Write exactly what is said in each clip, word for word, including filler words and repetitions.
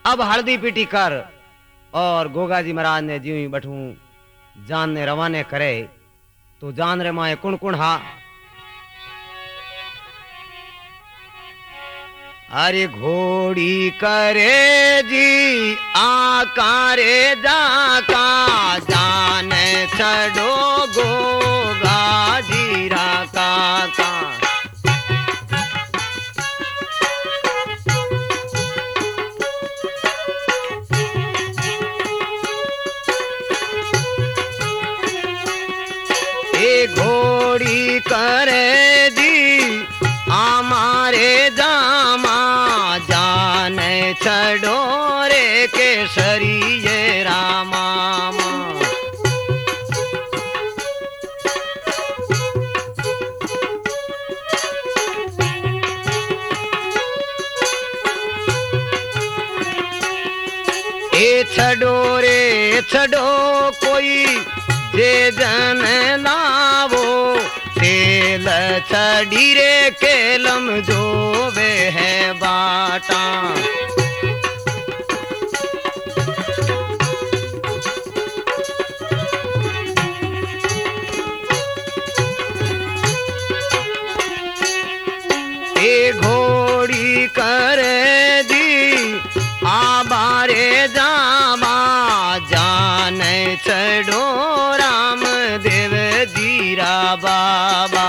अब हल्दी पीटी कर। और गोगा जी महाराज ने ज्यों ही बठू जान ने रवाने करे तो जान रे माए कुण कुण हा। अरे घोड़ी करे जी आकारे जाका जान छड़ो गोगा जीरा काका। घोड़ी करे दी आमारे जामा जान छड़ो रे केसरी ये रामा। ए छड़ो रे छड़ो कोई जे जन लावो तेल छड़ी रे केलम जो वे है बाटा। ए घोड़ी करे दी आबारे जामा जान छड़ो राम देव जीरा बाबा।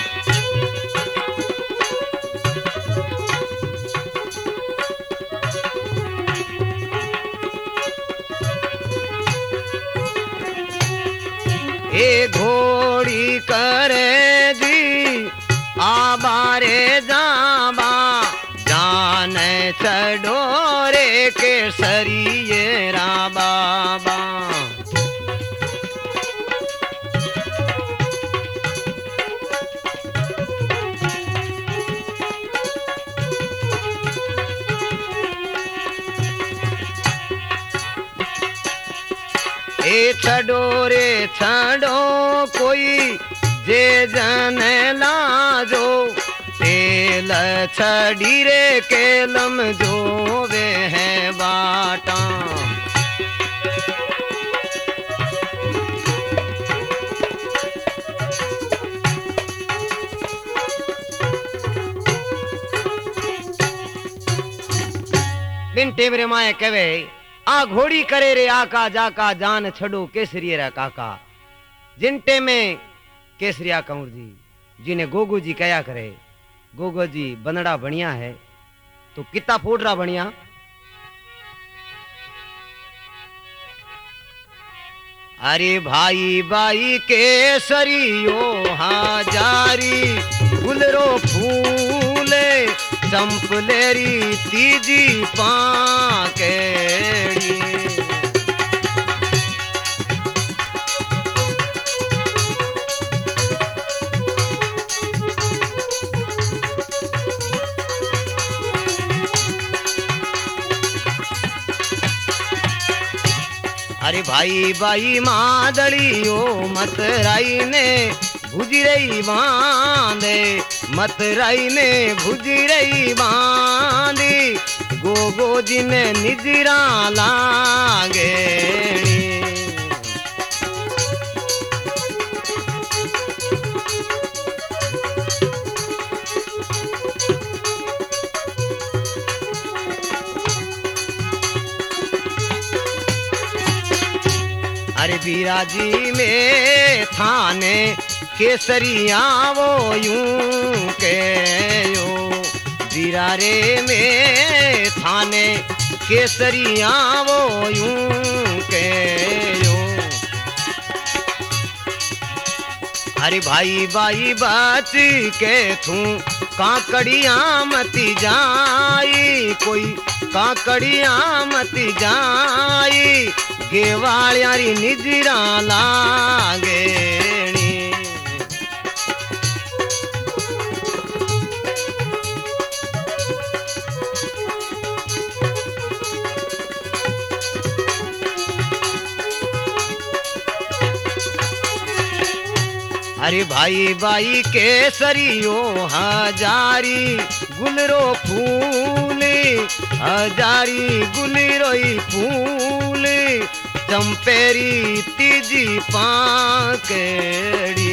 ए घोड़ी करे दी आबारे जामा जान छड़ो रे केसरी ये रा बाबा। ए छड़ो रे छड़ो कोई जे जन लाजो तेल छड़ी रे केलम जो वे है बाटा। बिन टेमरे माए कहे आ घोड़ी करे रे आका जाका जान छड़ो केसरिया रा काका। जिनटे में केसरिया कंवर जी जिन्हें गोगो जी कया करे गोगो जी बनड़ा बढ़िया है तो कितना फूट रहा बढ़िया। अरे भाई भाई केसरियो हाजारी गुलरो फूले चंपलेरी तीजी पाकेड़ी। अरे भाई भाई मादड़ियो मतराई ने भुजरई बांधे मतराई ने भुजरई बांधी गोगो जी ने निजरा लागे। अरे बिराजी में थाने केसरिया वो यूं के यो बिरारे में थाने केसरिया वो यूं के यो। अरे भाई भाई बात के थू काकड़िया मती जाई कोई काकड़िया मती जाई गेवालियारी निजरा लागेणी। अरे भाई भाई केसरियो हजारी गुलरो फूले हजारी गुली रोई फूल चंपेरी तीजी पाकड़ी।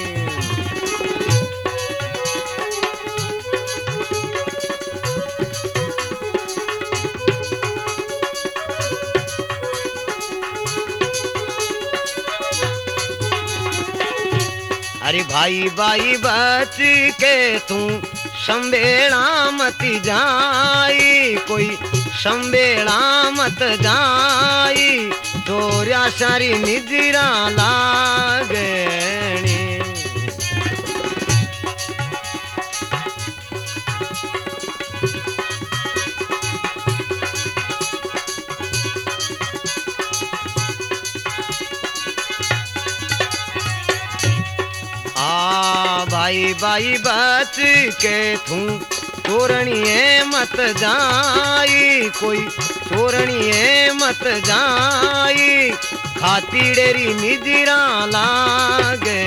अरे भाई भाई बच के तू संबेड़ा मत जाई, कोई संबेड़ा मत जाई, तोरिया सारी निजरा लागणी। आ भाई भाई बच के तू तोरणिए मत जाई, कोई तोरणिए मत जाई, खातीडेरी निजरा लागे।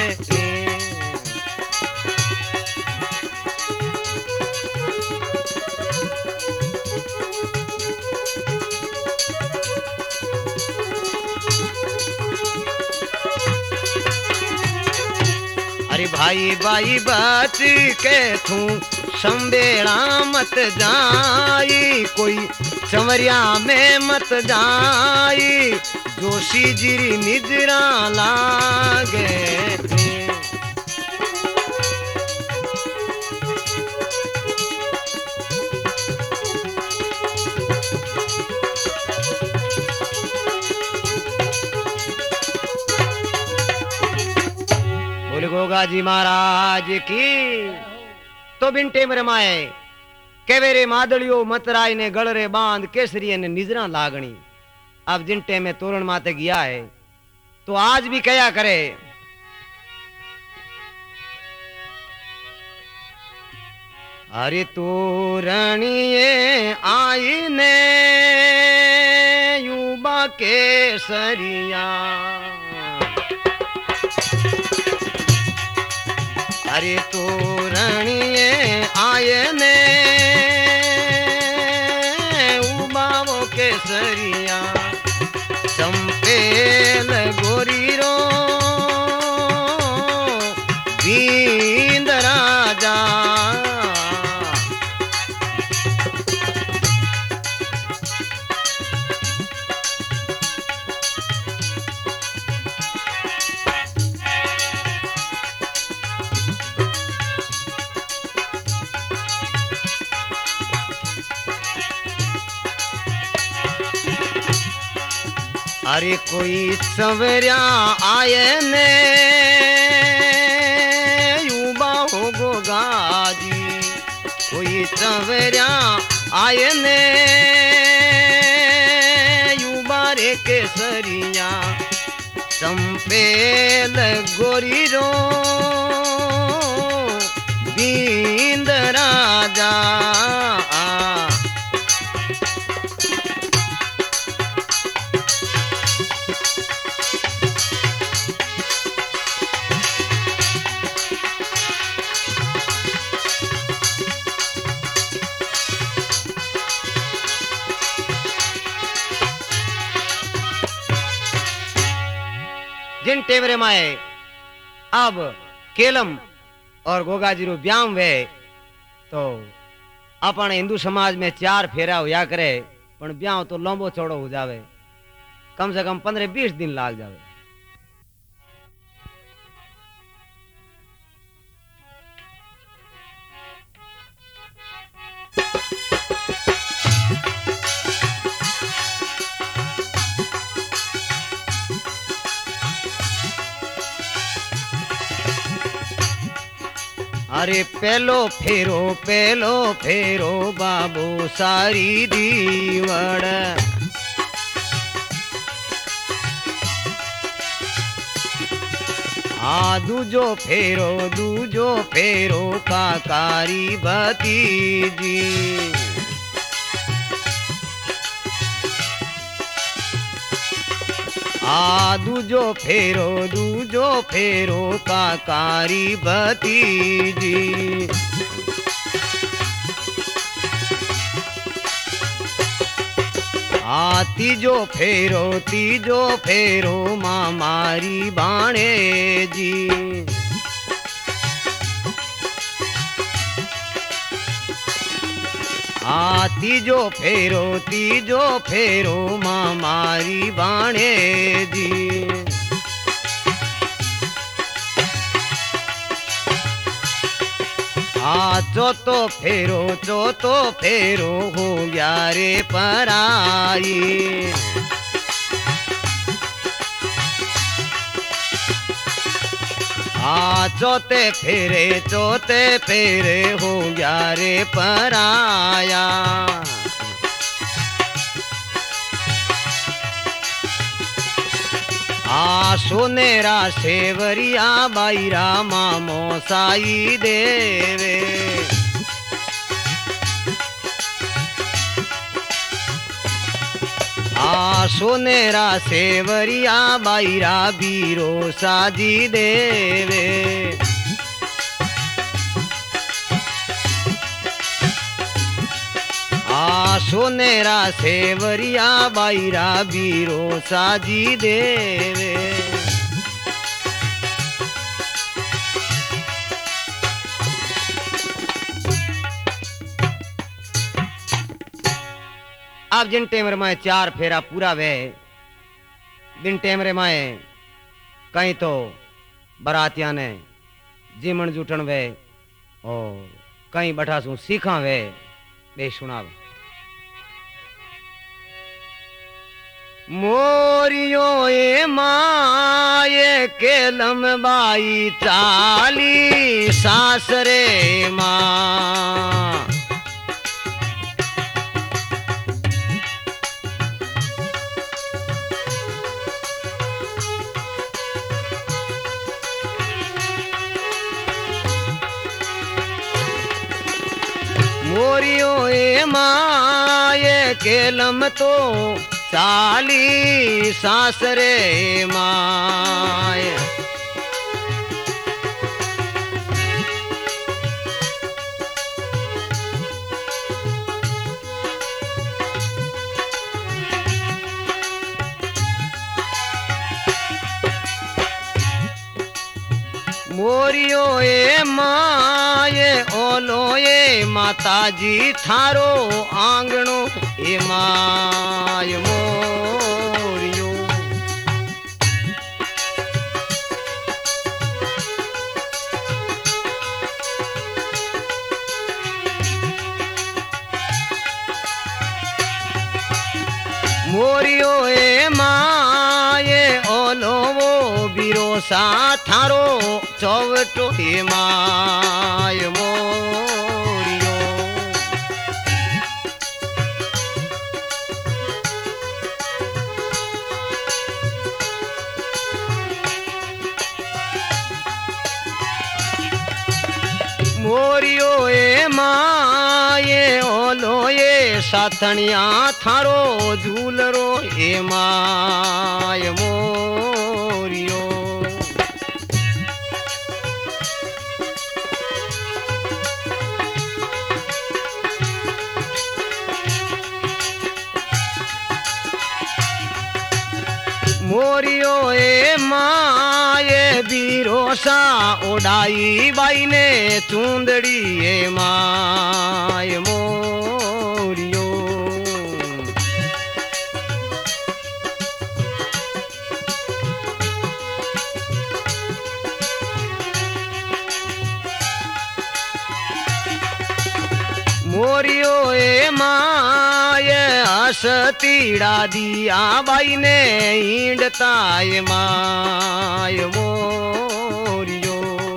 अरे भाई भाई बच के तू संबेड़ा मत जाई, कोई चंवरिया में मत जाई, जोशी जीरी निजरा लागे। बोले गोगा जी महाराज की। तो बिनटे में रमाए केवेरे मादड़ियो मतराई ने गलरे बांध केसरी ने निजरा लागणी। अब जिनटे में तोरण माते गया है तो आज भी कया करे। अरे तोरणिए आई ने युवा केसरिया, अरे तोरणिए आये ने उबावो केसरिया, चंपेल गोरी रो बींद राजा। अरे कोई सवरिया आये ने युवा हो गोगाजी, कोई सवरिया आये ने युवा रे केसरिया, चंपेल गोरी रो बींद राजा। जिन टेवरे माए अब केलम और गोगा जीरो ब्याम वे तो अपन हिंदू समाज में चार फेरा होया करे, पण ब्याह तो लंबो चौड़ो हो जावे, कम से कम पंद्रह बीस दिन लाग जावे। अरे पेलो फेरो पेलो फेरो बाबू सारी दीवड़, आ दूजो फेरो दूजो फेरो काकारी भतीजी, आ दूजो फेरो दूजो फेरो काकारी भतीजी। आ तीजो फेरो तीजो फेरो माँ मारी बाणे जी। आ तीजो फेरो तीजो फेरो माँ मारी बाणे जी। आ चौथो फेरो चौथो फेरो हो गया रे पराई। आ चौथे फेरे चौथे फेरे हो गया रे पराया। आ सोनेरा सेवरिया बाईरा मामो साई देवे। आ सोनेरा सेवरिया बाईरा बीरो साजी देवे। आ सोनेरा सेवरिया बाईरा बीरो साजी देवे। अब जिन टेमरे माए चार फेरा पूरा वे बिन टेमरे माए कहीं तो बरातिया ने जीमन जुटन वे और कहीं बैठा सू सीखा वे बे सुनाव। मोरियो ए माए के लंबाई चाली सासरे माँ। मोरियो ए माए केलम तो चाली सासरे माए। मोरियो ए माए ओलो ए माताजी थारो आंगणो ए माय मोरियो। मोरियो ए माए ओलो वो बिरोसा थारो चौवटो ए माय मोरियो। मोरियो ए माए ओलो ए साथनिया थारो झूलरो ए माय मोरियो। मोरियो ए माए बीरोसा उड़ाई बाई ने चूंदड़ी ए माय मोरियो। मोरियो ए माए हसतीड़ा दिया बाई ने ईंडता ए माय मोरियो।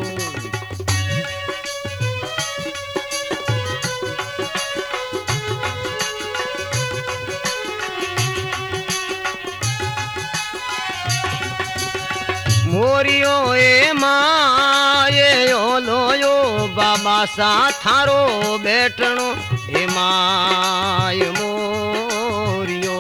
मोरियो ए माए ओलो यो बाबा सा थारो बैठनो ए माय मोरियो।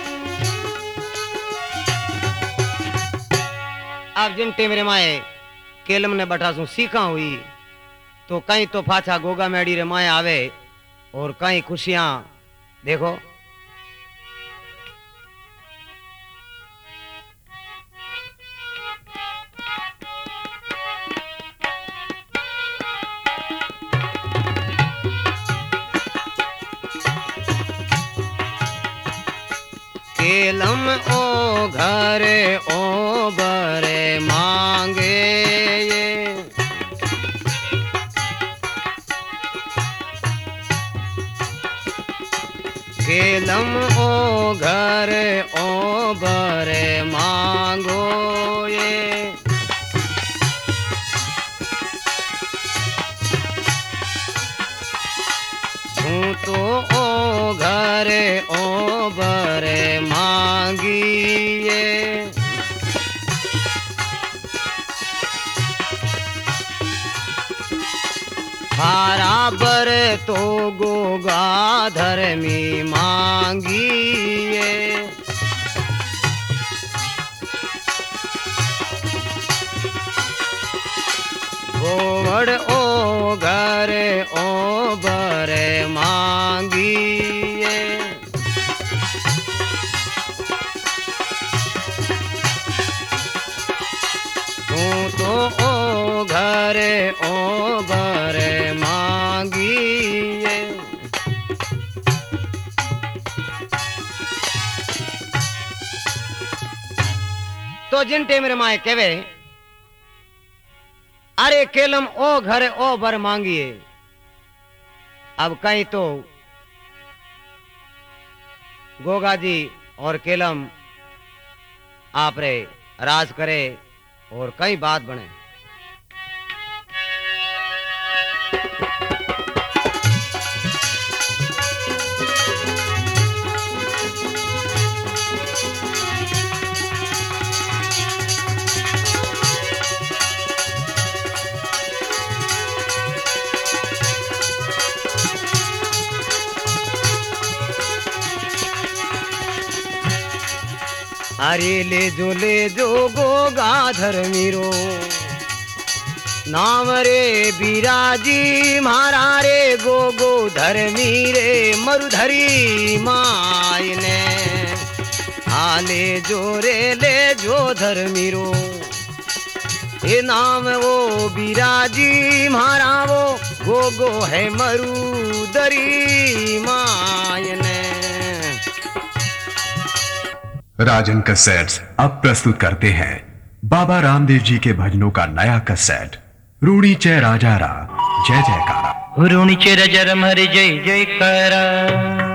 अब जिन टेमरे माए केलम ने बठा सु सीखा हुई तो कहीं तो फाछा गोगा मेड़ी रे माया आवे और कहीं खुशियां देखो। केलम ओ घर ओ बरे मांगे ये, केलम ओ घर ओ बरे मांगो ये, तू तो ओ घर ओ बरे मांगिए, थारा बर तो गोगा धर्मी मांगिए, गोवड़ ओ घर ओ बरे मांगिए, तू तो ओ घर ओ बरे मांगिए। तो जिन टेम रे माए कहवे अरे केलम ओ घर ओ बर मांगिए, अब कहीं तो गोगा जी और केलम आप रे राज करे और कई बात बने। अरे ले जो ले जो गोगा धर्मीरो नाम रे बिराजी मारा रे गोगो धर्मी रे मरुधरी मायने, आले जो रे ले जो धर्मीरो ये नाम वो बिराजी मारा वो गोगो है मरुधरी मायने। राजन कैसेट्स अब प्रस्तुत करते हैं बाबा रामदेव जी के भजनों का नया कैसेट रूणी चे राजा रा जय जयकारा, रूणी चे राजा रम हरे जय जयकारा।